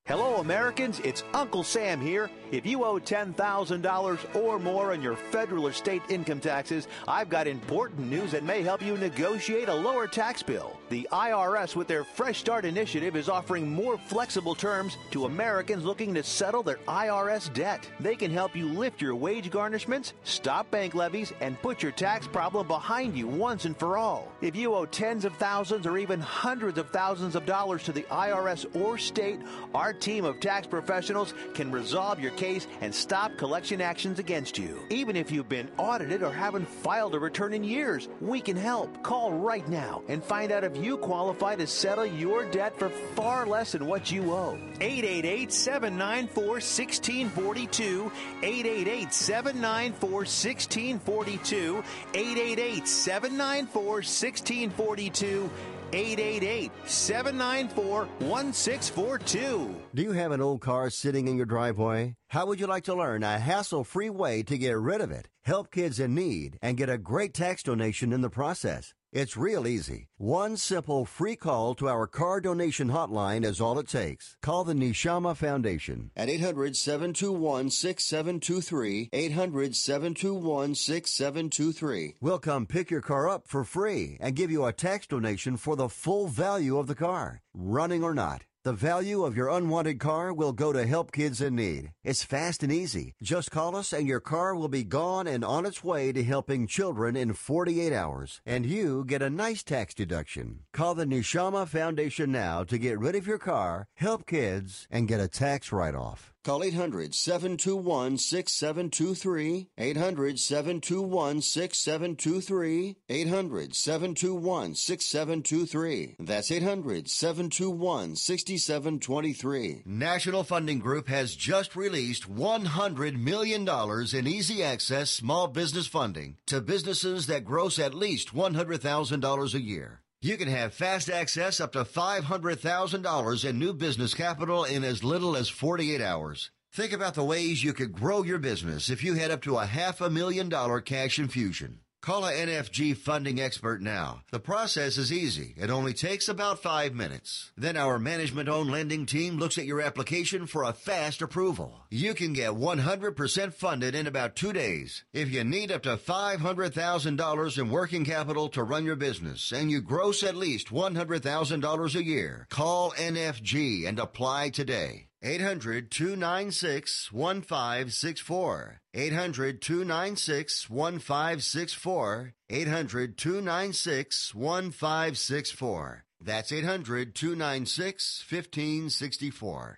Hello, Americans. It's Uncle Sam here. If you owe ten thousand dollars or more on your federal or state income taxes, I've got important news that may help you negotiate a lower tax bill. The I R S, with their Fresh Start initiative, is offering more flexible terms to Americans looking to settle their I R S debt. They can help you lift your wage garnishments, stop bank levies, and put your tax problem behind you once and for all. If you owe tens of thousands or even hundreds of thousands of dollars to the I R S or state, our team of tax professionals can resolve your case and stop collection actions against you. Even if you've been audited or haven't filed a return in years, we can help. Call right now and find out if you qualify to settle your debt for far less than what you owe. eight eight eight, seven nine four, one six four two, eight eight eight, seven nine four, one six four two, eight eight eight, seven nine four, one six four two, eight eight eight, seven nine four, one six four two. Do you have an old car sitting in your driveway? How would you like to learn a hassle-free way to get rid of it, help kids in need, and get a great tax donation in the process? It's real easy. One simple free call to our car donation hotline is all it takes. Call the Neshama Foundation at eight hundred, seven two one, six seven two three, eight hundred, seven two one, six seven two three. We'll come pick your car up for free and give you a tax donation for the full value of the car, running or not. The value of your unwanted car will go to help kids in need. It's fast and easy. Just call us and your car will be gone and on its way to helping children in forty-eight hours. And you get a nice tax deduction. Call the Neshama Foundation now to get rid of your car, help kids, and get a tax write-off. Call eight hundred, seven two one, six seven two three, eight hundred, seven two one, six seven two three, eight hundred, seven two one, six seven two three. That's eight hundred, seven two one, six seven two three. National Funding Group has just released one hundred million dollars in easy access small business funding to businesses that gross at least one hundred thousand dollars a year. You can have fast access up to five hundred thousand dollars in new business capital in as little as forty-eight hours. Think about the ways you could grow your business if you had up to a half a million dollar cash infusion. Call a N F G funding expert now. The process is easy. It only takes about five minutes. Then our management-owned lending team looks at your application for a fast approval. You can get one hundred percent funded in about two days. If you need up to five hundred thousand dollars in working capital to run your business and you gross at least one hundred thousand dollars a year, call N F G and apply today. eight hundred, two nine six, one five six four. eight hundred, two nine six, one five six four. eight hundred, two nine six, one five six four. That's eight hundred, two nine six, one five six four.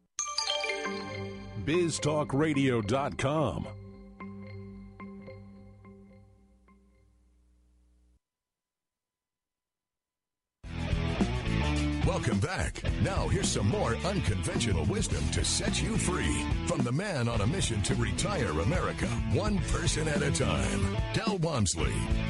biz talk radio dot com. Welcome back. Now here's some more unconventional wisdom to set you free from the man on a mission to retire America, one person at a time, Del Walmsley.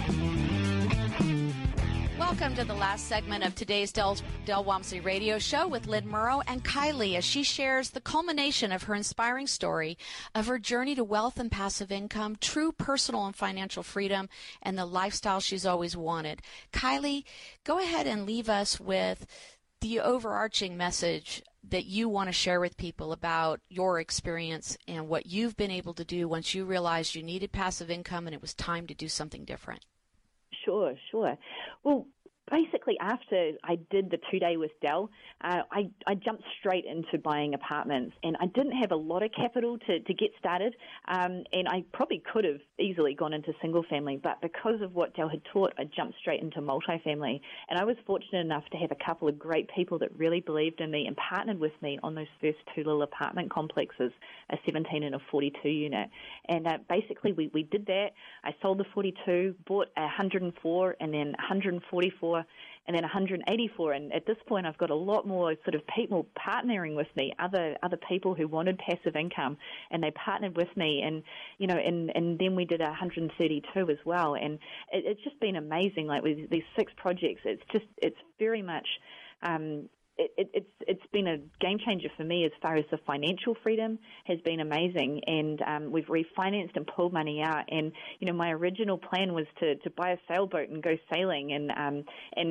Welcome to the last segment of today's Del, Del Walmsley radio show with Lynn Murrow and Kylie as she shares the culmination of her inspiring story of her journey to wealth and passive income, true personal and financial freedom, and the lifestyle she's always wanted. Kylie, go ahead and leave us with the overarching message that you want to share with people about your experience and what you've been able to do once you realized you needed passive income and it was time to do something different. Sure, sure. Well, basically, after I did the two-day with Del, uh, I, I jumped straight into buying apartments, and I didn't have a lot of capital to, to get started, um, and I probably could have easily gone into single-family, but because of what Del had taught, I jumped straight into multifamily, and I was fortunate enough to have a couple of great people that really believed in me and partnered with me on those first two little apartment complexes, a seventeen and a forty-two unit, and uh, basically we, we did that. I sold the forty-two, bought a one hundred four, and then one hundred forty-four, and then one hundred eighty-four, and at this point I've got a lot more sort of people partnering with me, other other people who wanted passive income, and they partnered with me, and you know, and, and then we did one hundred thirty-two as well, and it, it's just been amazing. Like with these six projects, it's just it's very much. Um, It, it, it's it's been a game changer for me as far as the financial freedom has been amazing, and um, we've refinanced and pulled money out. And you know, my original plan was to, to buy a sailboat and go sailing, and um, and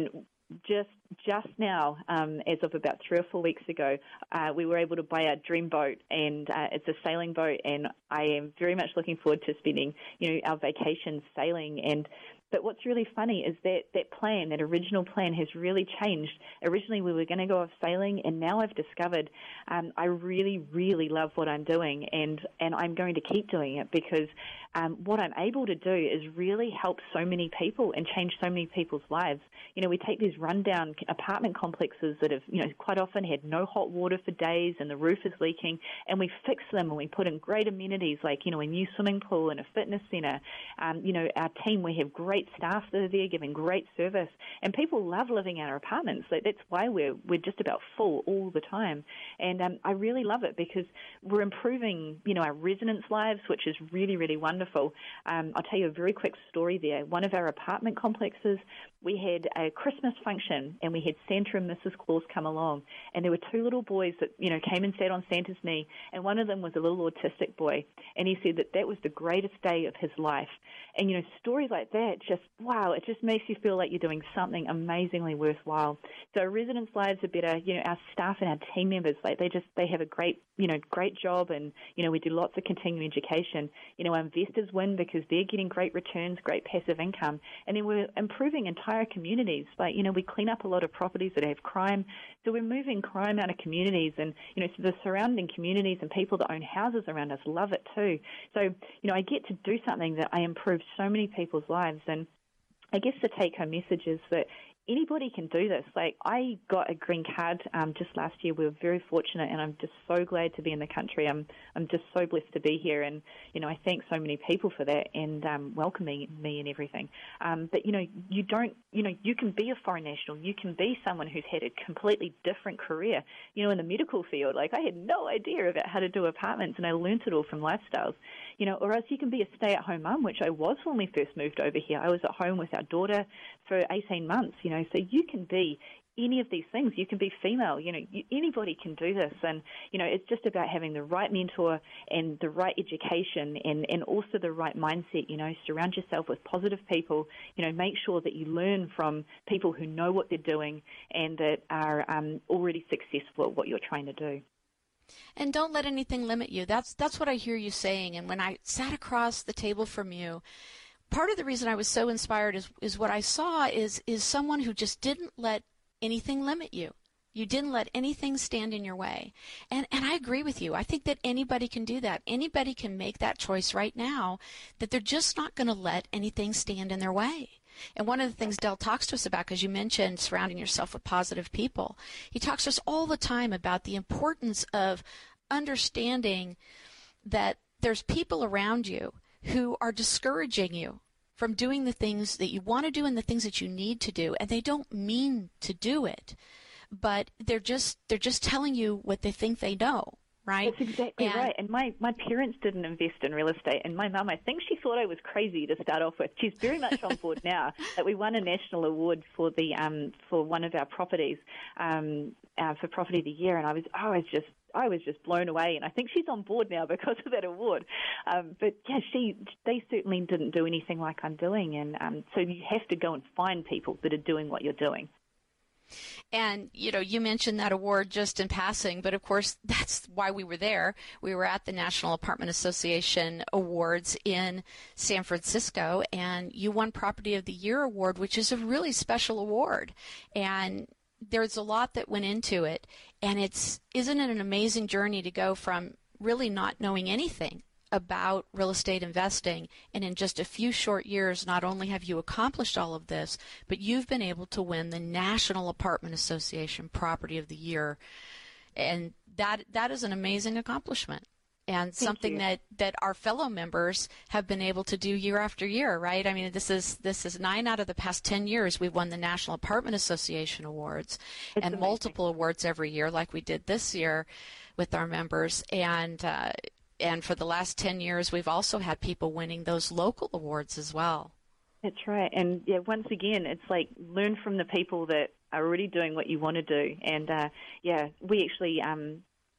just just now, um, as of about three or four weeks ago, uh, we were able to buy our dream boat, and uh, it's a sailing boat, and I am very much looking forward to spending, you know, our vacations sailing. And but what's really funny is that that plan, that original plan, has really changed. Originally, we were going to go off sailing, and now I've discovered um, I really, really love what I'm doing, and, and I'm going to keep doing it because um, what I'm able to do is really help so many people and change so many people's lives. You know, we take these rundown apartment complexes that have, you know, quite often had no hot water for days and the roof is leaking, and we fix them and we put in great amenities like, you know, a new swimming pool and a fitness center. Um, you know, our team, we have great staff that are there giving great service, and people love living in our apartments. So that's why we're we're just about full all the time. And um, I really love it because we're improving, you know, our residents' lives, which is really, really wonderful. Um, I'll tell you a very quick story there. One of our apartment complexes, we had a Christmas function, and we had Santa and Missus Claus come along, and there were two little boys that, you know, came and sat on Santa's knee, and one of them was a little autistic boy, and he said that that was the greatest day of his life. And, you know, stories like that, just, wow, it just makes you feel like you're doing something amazingly worthwhile. So our residents' lives are better. You know, our staff and our team members, like, they just, they have a great, you know, great job, and, you know, we do lots of continuing education. You know, our investors win because they're getting great returns, great passive income, and then we're improving entire communities. Like, you know, we clean up a lot of properties that have crime, so we're moving crime out of communities, and, you know, so the surrounding communities and people that own houses around us love it too. So, you know, I get to do something that I improve so many people's lives, and I guess the take-home message is that anybody can do this. Like, I got a green card um, just last year. We were very fortunate, and I'm just so glad to be in the country. I'm I'm just so blessed to be here, and, you know, I thank so many people for that and um, welcoming me and everything. Um, but, you know, you don't, you know, you can be a foreign national. You can be someone who's had a completely different career. You know, in the medical field, like, I had no idea about how to do apartments, and I learned it all from Lifestyles. You know, or else you can be a stay-at-home mum, which I was when we first moved over here. I was at home with our daughter for eighteen months, you know, so you can be any of these things. You can be female, you know, you, anybody can do this. And, you know, it's just about having the right mentor and the right education and, and also the right mindset, you know, surround yourself with positive people, you know, make sure that you learn from people who know what they're doing and that are um, already successful at what you're trying to do. And don't let anything limit you. That's that's what I hear you saying. And when I sat across the table from you, part of the reason I was so inspired is is what I saw is is someone who just didn't let anything limit you. You didn't let anything stand in your way. And and I agree with you. I think that anybody can do that. Anybody can make that choice right now, that they're just not going to let anything stand in their way. And one of the things Del talks to us about, because you mentioned surrounding yourself with positive people, he talks to us all the time about the importance of understanding that there's people around you who are discouraging you from doing the things that you want to do and the things that you need to do, and they don't mean to do it, but they're just they're just telling you what they think they know. Right? That's exactly and, right. And my, my parents didn't invest in real estate. And my mum, I think she thought I was crazy to start off with. She's very much on board now. That we won a national award for the um for one of our properties, um uh, for Property of the Year. And I was I was just I was just blown away. And I think she's on board now because of that award. Um, but yeah, she they certainly didn't do anything like I'm doing. And um, so you have to go and find people that are doing what you're doing. And, you know, you mentioned that award just in passing, but of course that's why we were there. We were at the National Apartment Association Awards in San Francisco, and you won Property of the Year award, which is a really special award. And there's a lot that went into it. And it's, isn't it an amazing journey to go from really not knowing anything about real estate investing, and in just a few short years, not only have you accomplished all of this, but you've been able to win the National Apartment Association Property of the Year, and that that is an amazing accomplishment, and Thank something you. that, that our fellow members have been able to do year after year, right? I mean, this is this is nine out of the past ten years we've won the National Apartment Association awards, It's and amazing. multiple awards every year, like we did this year with our members, and uh, And for the last ten years, we've also had people winning those local awards as well. That's right. And yeah, once again, it's like learn from the people that are already doing what you want to do. And uh, yeah, we actually, um,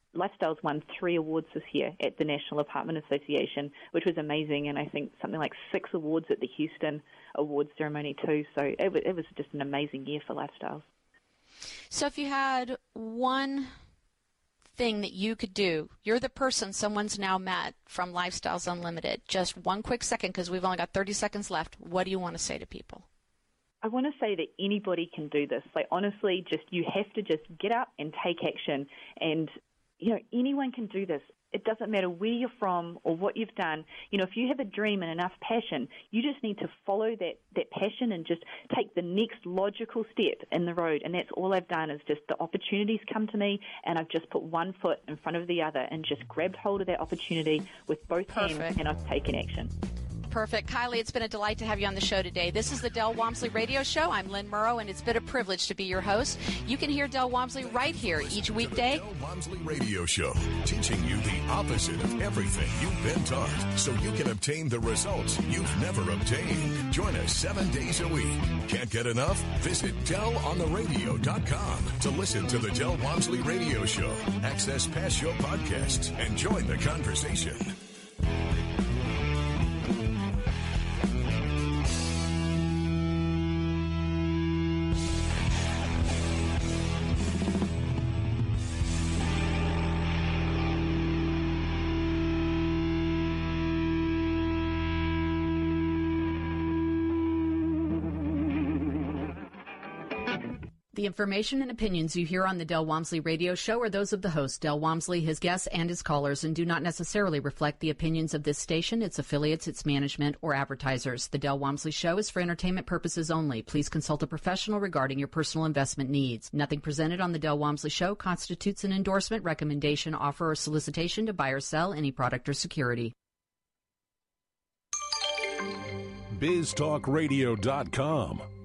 Lifestyles won three awards this year at the National Apartment Association, which was amazing, and I think something like six awards at the Houston Awards ceremony too. So it was, it was just an amazing year for Lifestyles. So if you had one thing that you could do, you're the person someone's now met from Lifestyles Unlimited, just one quick second, because we've only got thirty seconds left. What do you want to say to people? I want to say that anybody can do this. Like, honestly, just you have to just get up and take action. And, you know, anyone can do this. It doesn't matter where you're from or what you've done. You know, if you have a dream and enough passion, you just need to follow that, that passion and just take the next logical step in the road. And that's all I've done is just the opportunities come to me, and I've just put one foot in front of the other and just grabbed hold of that opportunity with both Perfect. hands, and I've taken action. Perfect. Kylie, it's been a delight to have you on the show today. This is the Del Walmsley Radio Show. I'm Lynn Murrow, and it's been a privilege to be your host. You can hear Del Walmsley right here each weekday. Del Walmsley Radio Show, teaching you the opposite of everything you've been taught, so you can obtain the results you've never obtained. Join us seven days a week. Can't get enough? Visit del on the radio dot com to listen to the Del Walmsley Radio Show, access past show podcasts, and join the conversation. The information and opinions you hear on the Del Walmsley Radio Show are those of the host, Del Walmsley, his guests, and his callers, and do not necessarily reflect the opinions of this station, its affiliates, its management, or advertisers. The Del Walmsley Show is for entertainment purposes only. Please consult a professional regarding your personal investment needs. Nothing presented on the Del Walmsley Show constitutes an endorsement, recommendation, offer, or solicitation to buy or sell any product or security. biz talk radio dot com